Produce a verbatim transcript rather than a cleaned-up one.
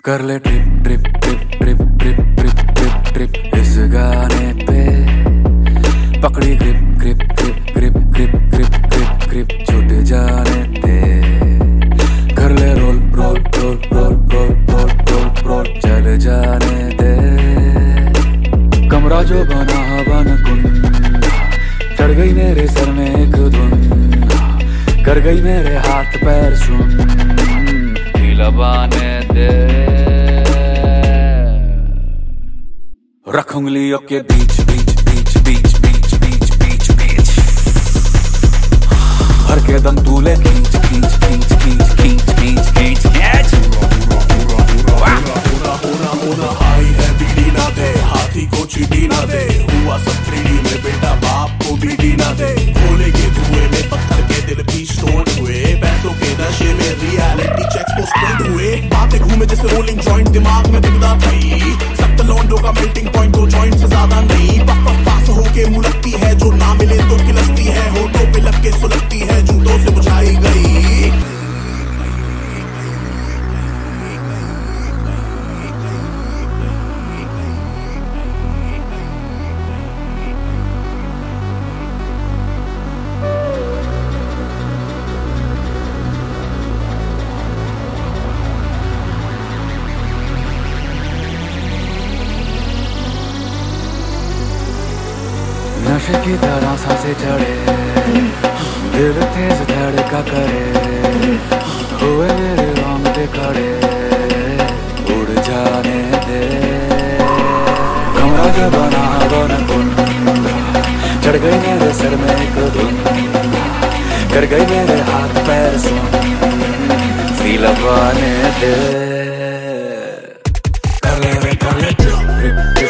कर ले trip trip trip trip trip trip trip trip इस गाने पे। पकड़ी grip grip grip grip grip grip grip grip छूट जाने दे। कर ले roll roll roll roll roll roll roll roll चल जाने दे। कमरा जो बना हवन कुंड, चढ़ गई मेरे सर में एक धुन, कर गई मेरे हाथ पैर सुन, लबाने दे। रख उंगलियों के बीच बीच बीच बीच बीच बीच बीच बीच भर के दम तूले खींच खींच खींच खींच खींच खींच खींच खींच। होना होना हाई है बीड़ी ना दे, हाथी को चीटी ना दे, हुआ सब थ्री डी में बेटा बाप को बीटी ना दे। भोले के धुएं में पत्थर के दिल भी स्टोन हुए, पैसों के नशे में रियलिटी चेक्स पोस्टपोन्ड हुए। बातें घूमे जैसे रोलिंग जॉइंट, दिमाग में दिखदा थई सख्त लौंडों का मेल्टिंग पॉइंट, दो जॉइंट से ज्यादा नहीं। पक पक पास होके मुलकती है, जो ना मिले तो किलसती है, होठों पे लग के सुलगती है, जूतों से बुझाई गई। नशे की तरह सांसें चढ़े, दिल तेज धड़का करे, हुए मेरे रोंगटे खड़े, उड़ जाने दे। कमरा जो बना हवन कुंड, चढ़ गई मेरे सर में एक धुन, कर गई मेरे हाथ पैर सुन, सी लबाने दे। कर ले कर ले